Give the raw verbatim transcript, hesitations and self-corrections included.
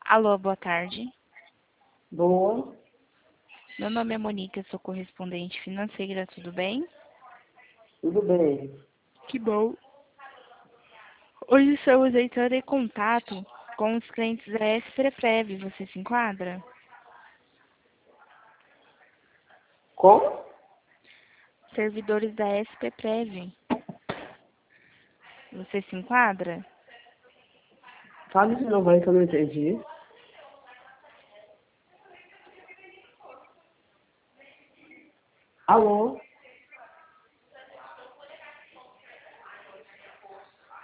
Alô, boa tarde. Boa. Meu nome é Monique, eu sou correspondente financeira, tudo bem? Tudo bem. Que bom. Hoje estamos entrando em contato com os clientes da S Preprev, você se enquadra? Como? Servidores da S Preprev, você se enquadra? Fale de novo aí que eu não entendi. Alô?